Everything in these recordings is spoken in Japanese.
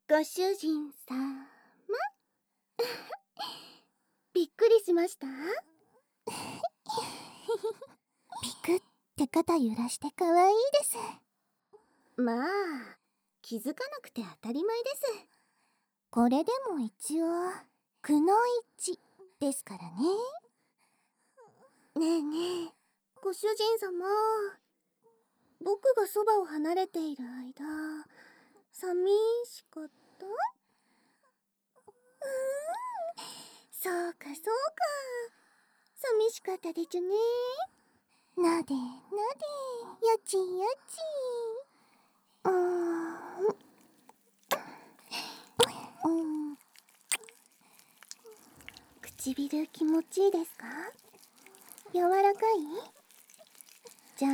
ご主人さまびっくりしました？ ピクって肩揺らして可愛いです。 まあ、気づかなくて当たり前です。 これでも一応くのいちですからね。 ねえねえ、ご主人様、僕がそばを離れている間、寂しかった？そうかそうか、寂しかったでちゅね。 なでなで、よちよち。 唇気持ちいいですか？柔らかい？じゃあ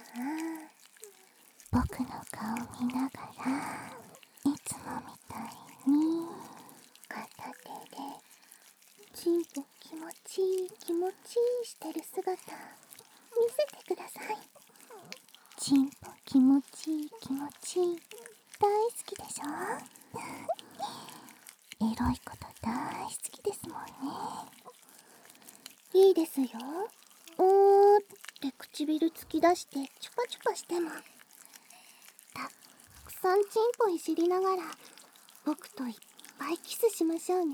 僕の顔見ながら、いつもみたいに片手でチンポ気持ちいい気持ちいいしてる姿見せてください。 チンポ気持ちいい気持ちいい大好きでしょ。エロいこと大好きですもんね。 いいですよ。おーって唇突き出してチュパチュパしても、たくさんチンポいじりながら僕といっぱいキスしましょうね。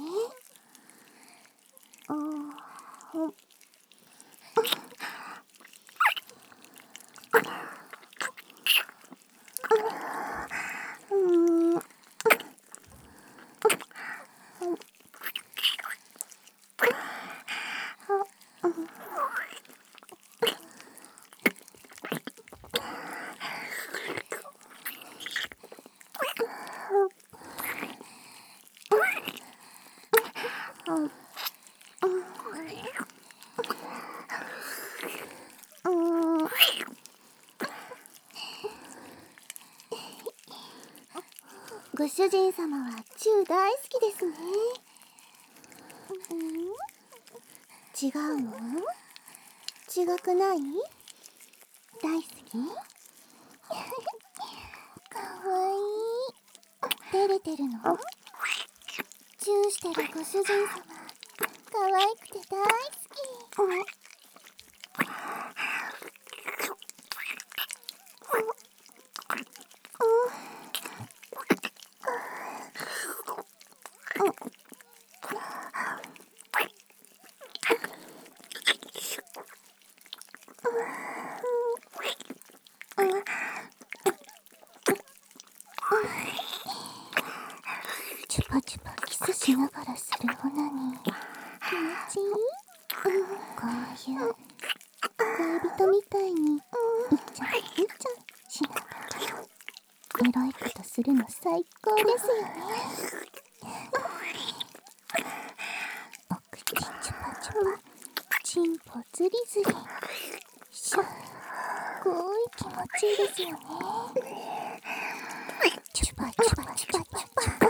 ご主人様はチュー大好きですね。違うの？違くない？大好き？ かわいい。照れてるの？チューしてるご主人様可愛くて大好き。チュパチュパキスしながらするオナニー気持ちいい。こういう恋人みたいにイチャイチャしながらエロいことするの最高ですよね。お口チュパチュパ、チンポズリズリ、すっごい気持ちいいですよね。チュパチュパチュパチュパ。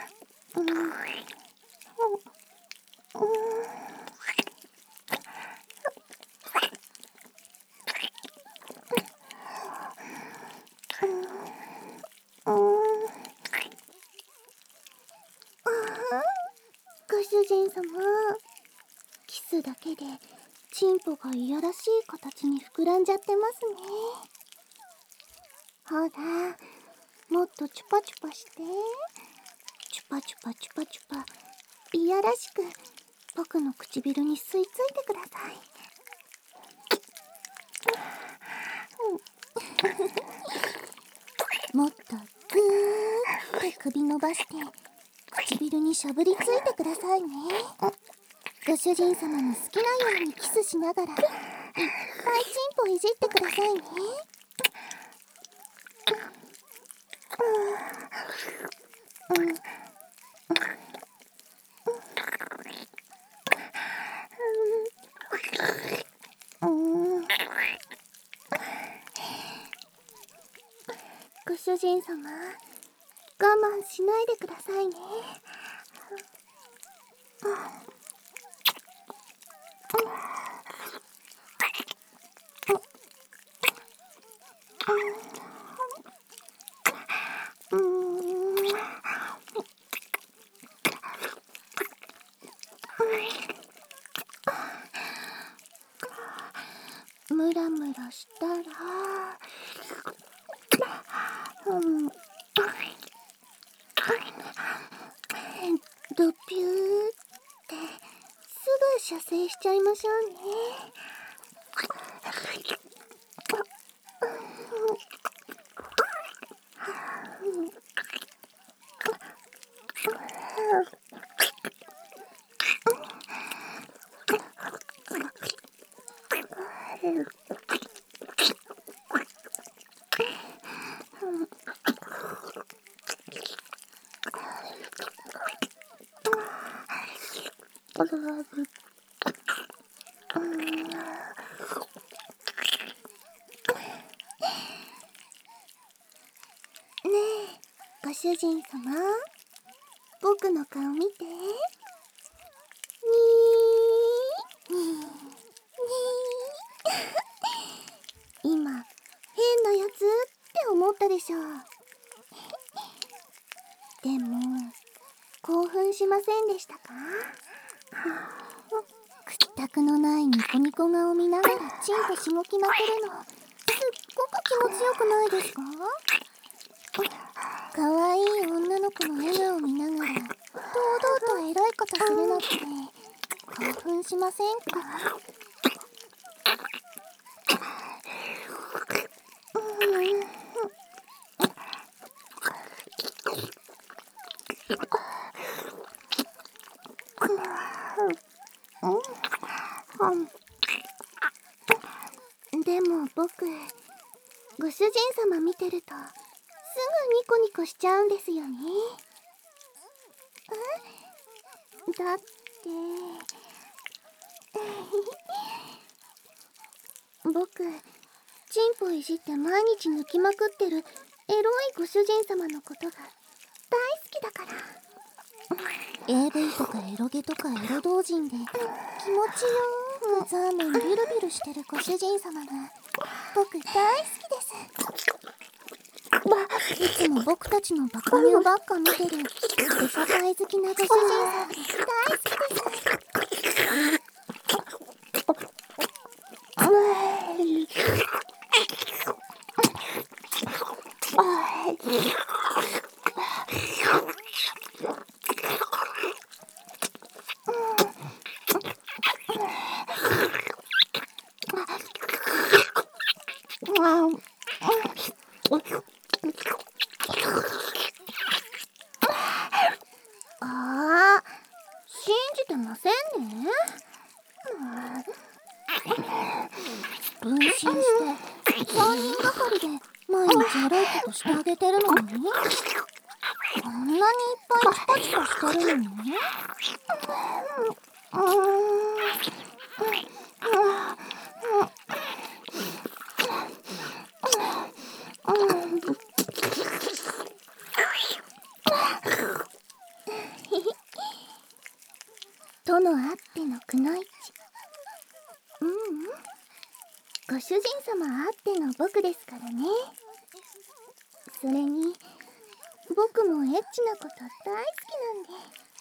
ご主人様、キスだけでチンポがいやらしい形に膨らんじゃってますね。ほら、もっとチュパチュパして。チュパチュパチュパチュパ、いやらしく僕の唇に吸い付いてください。 もっとグーって首伸ばして唇にしゃぶりついてくださいね。ご主人様の好きなようにキスしながらいっぱいチンポいじってくださいね。 ご主人様、我慢しないでくださいね。 したらドピューってすぐ射精しちゃいましょうね。ねえ、ご主人様、僕の顔見て。にーにー今、変なやつって思ったでしょ。でも、興奮しませんでしたか？ 屈託のないニコニコ顔を見ながらチンとしごきまくるの、すっごく気持ちよくないですか？かわいい女の子の笑顔を見ながら堂々とエロいことするのって興奮しませんか？ でも僕、ご主人様見てるとすぐニコニコしちゃうんですよね。だって僕、チンポいじって毎日抜きまくってるエロいご主人様のことが大好きだから。 AV とかエロゲとかエロ同人で気持ちよーくザーメンビュルビュルしてるご主人様が僕大好きです。いつも僕たちのバカ乳ばっか見てるエサパイ好きなご主人様大好きです。 ああ、信じてませんね。 分身して3人がかりで毎日エロいことしてあげてるのに、こんなにいっぱいチパチパしてるのに、 とのあってのくのいち。ご主人様あっての僕ですからね。それに僕もエッチなこと大好きなんで。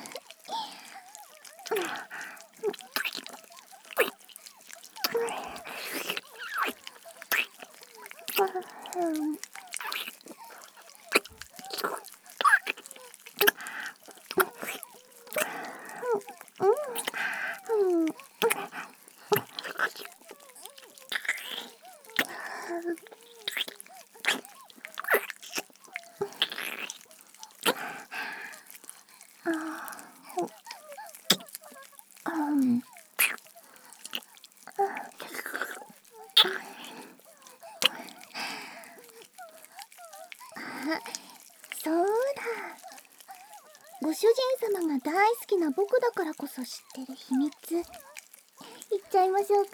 そうだ。ご主人様が大好きな僕だからこそ知ってる秘密、言っちゃいましょうか。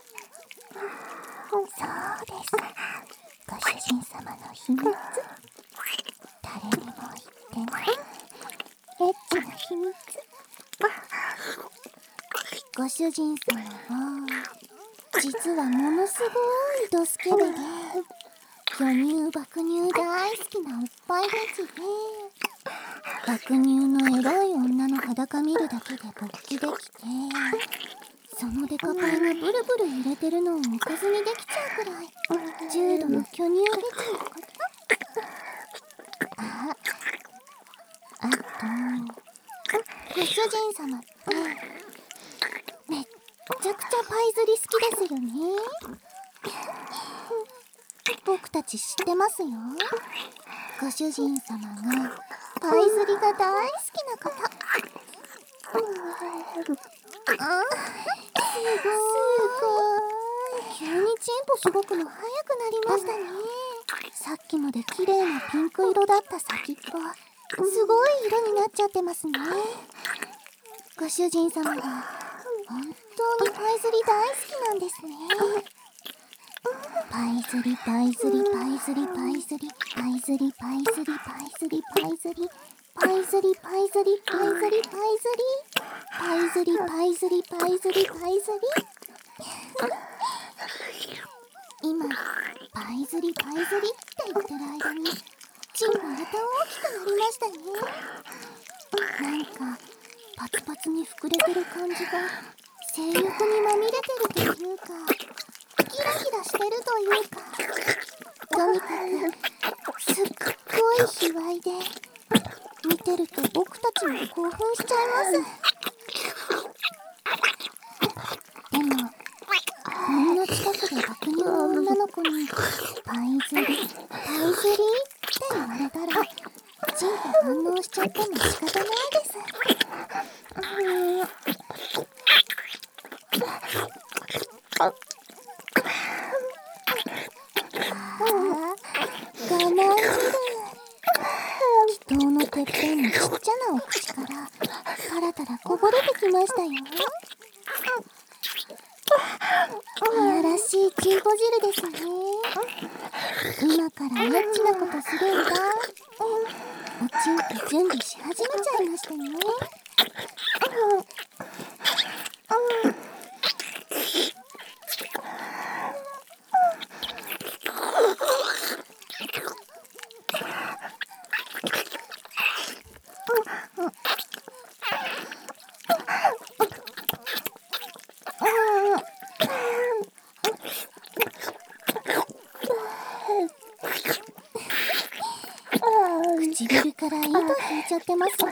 そうです。ご主人様の秘密、誰にも言ってないエッチな秘密。ご主人様は実はものすごいドスケベで巨乳爆乳大好きなおっぱいフェチで、爆乳のエロい女の裸見るだけで勃起できて、 そのデカパイがブルブル揺れてるのを置かずにできちゃうくらい重度の巨乳フェチのこと。あとご主人様ってめっちゃくちゃパイ釣り好きですよね。僕たち知ってますよ。ご主人様がパイ釣りが大好きな方。すごい。急にチンポしごくの早くなりましたね。さっきまで綺麗なピンク色だった先っぽ、すごい色になっちゃってますね。ご主人様が本当にパイ釣り大好きなんですね。パイ釣りパイ釣りパイ釣りパイ釣りパイ釣りパイ釣りパイ釣りパイ釣りパイ釣りパイ釣りパイ釣りパイ釣りパイ釣りパイ釣りパイ釣りパイ釣り。今パイ釣りパイ釣りって言ってる間にチンがまた大きくなりましたね。なんかパツパツに膨れてる感じが性欲にまみれてるというかキラキラしてるというか、とにかくすっごい卑猥で見てると僕たちも興奮しちゃいます。でもこんな近くで爆乳の女の子にパイ釣りパイ釣りって言われたらチンと反応しちゃっても仕方ないです。我慢汁。祈祷のてっぺんのちっちゃなお口からタラタラこぼれてきましたよ。いやらしいチンポ汁ですね。今からエッチなことするんだ。おちんと準備し始めちゃいましたね。唇から糸引いちゃってますよ。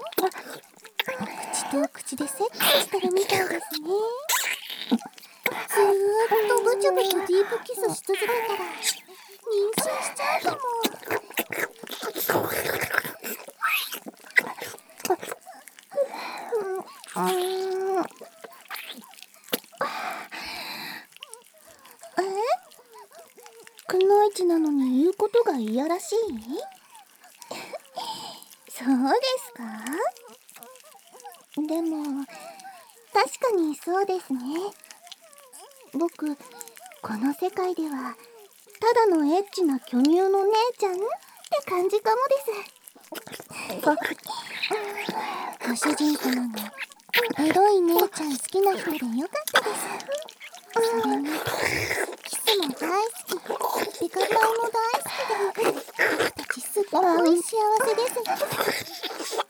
口と口でセックスしてるみたいですね。ずーっとブチュブチュディープキスし続けたら妊娠しちゃうかも。くのいちなのに言うことがいやらしい？そうですか？でも確かにそうですね。僕この世界ではただのエッチな巨乳の姉ちゃんって感じかもです。ご主人様がエロい姉ちゃん好きな人でよかったです。それにキスも大好き、デカパイも大好きで僕たちすっごい幸せです。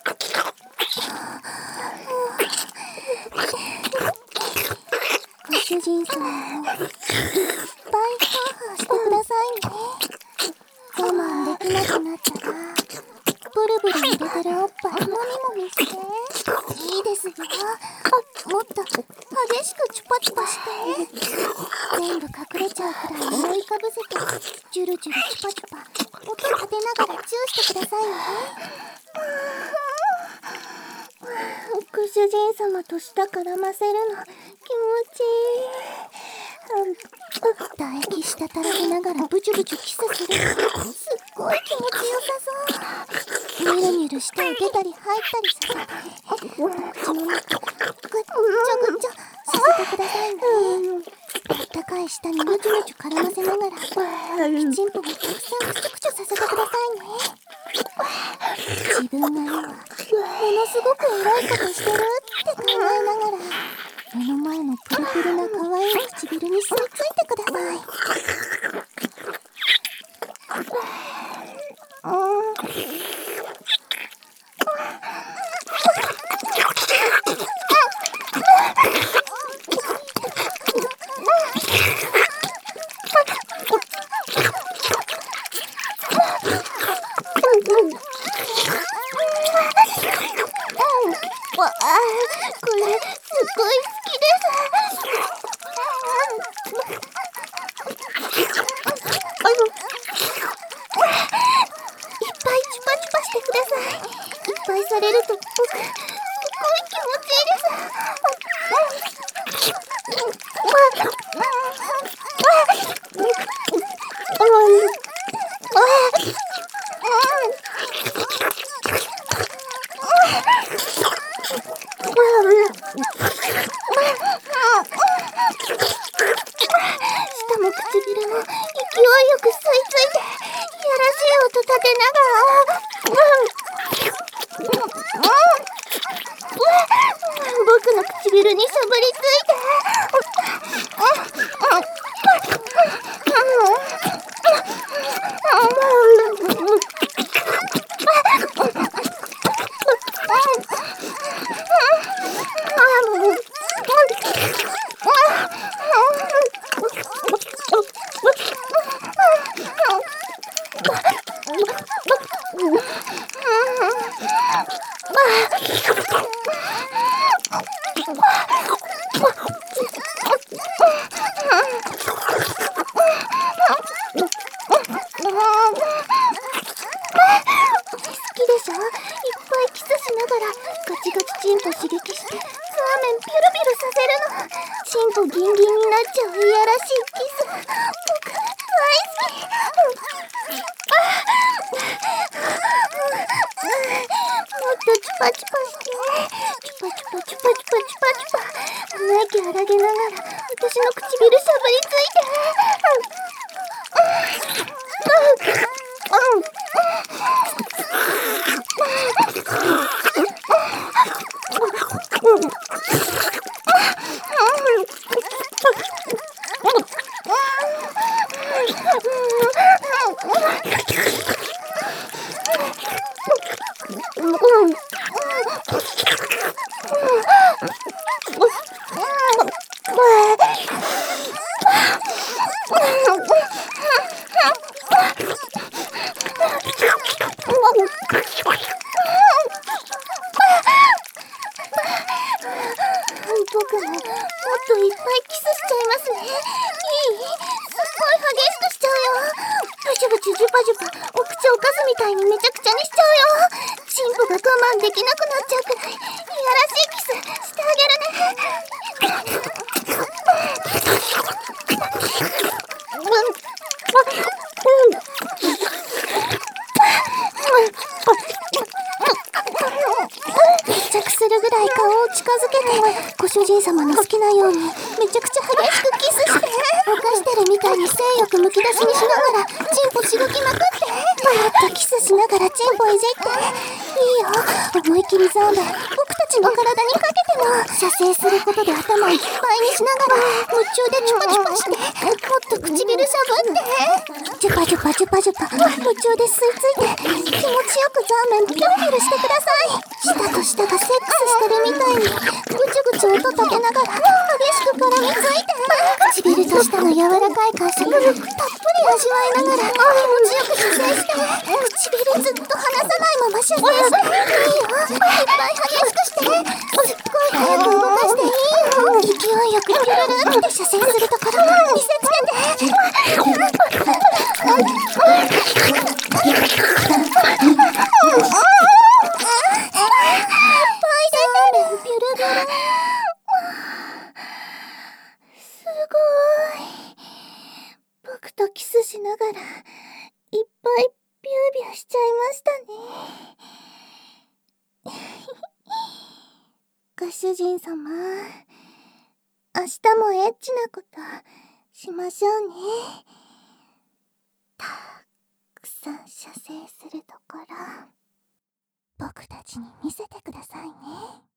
ご主人様もいっぱいハーハーしてくださいね。我慢できなくなったらブルブル揺れてるおっぱいもみもみして。いいですよ。もっと激しくチュパチュパして。全部隠れちゃうくらい覆いかぶせてジュルジュルチュパチュパ音立てながらチューしてくださいね。ご主人様と舌絡ませるの気持ちいい。唾液滴らせながらブチュブチュキスする。すっごい気持ちよさそう。ニュルニュル舌を出たり入ったりさせて口の中ぐっちょぐっちょさせてくださいね。あったかい舌にムチュムチュ絡ませながらきちんともたくさんクチュクチュさせてくださいね。自分が今ものすごく偉いことしてるって考えながら目の前のプルプルな可愛い唇に吸い付いてください。 わあ、これすごい好きです。いっぱいチュパチュパしてください。いっぱいされると僕すごい気持ちいいです。舌も唇も勢いよく吸い付いて、いやらしい音立てながら、僕の唇にしゃぶりついて、いっぱいキスしながらガチガチチンポ刺激してザーメンピュルピュルさせるの。チンポギンギンになっちゃういやらしいキス、僕大好き。もっとチュパチュパして、チュパチュパチュパチュパチュパチュパ、鼻息荒げながら私の唇しゃぶりついて、僕ももっといっぱいキスしちゃいますね。いい？すっごい激しくしちゃうよ。ブチュブチュジュパジュパ、お口おかずみたいにめちゃくちゃにしちゃうよ。チンポが我慢できなくなっちゃうくらいいやらしいキスしてあげるね。密着するぐらい顔を近づけて、ご主人様の好きなようにめちゃくちゃ激しくキスして、ぼかしてるみたいに性欲むき出しにしながらチンポしごきまくって、もっとキスしながらチンポいじって、いいよ、思い切りザーメン僕たちの体にかけても。射精することで頭いっぱいにしながら夢中でチュパチュパして、もっと唇しゃぶって、チュパチュパチュパチュパ、夢中で吸い付いて気持ちよくザーメンピュルピュルしてください。舌と舌がセックスしてるみたいにぐちぐち音立てながら激しく絡みついて、唇と舌の柔らかい感触たっぷり味わいながら気持ちよく射精して、唇ずっと離さないまま射精して、いいよ、いっぱい激しくして、すっごい早く動かしていいよ。勢いよくピュルルって射精するところ見せつけて。すごい。僕とキスしながらいっぱいビュービューしちゃいましたね。ご主人様、明日もエッチなことしましょうね。たくさん射精するところ僕たちに見せてくださいね。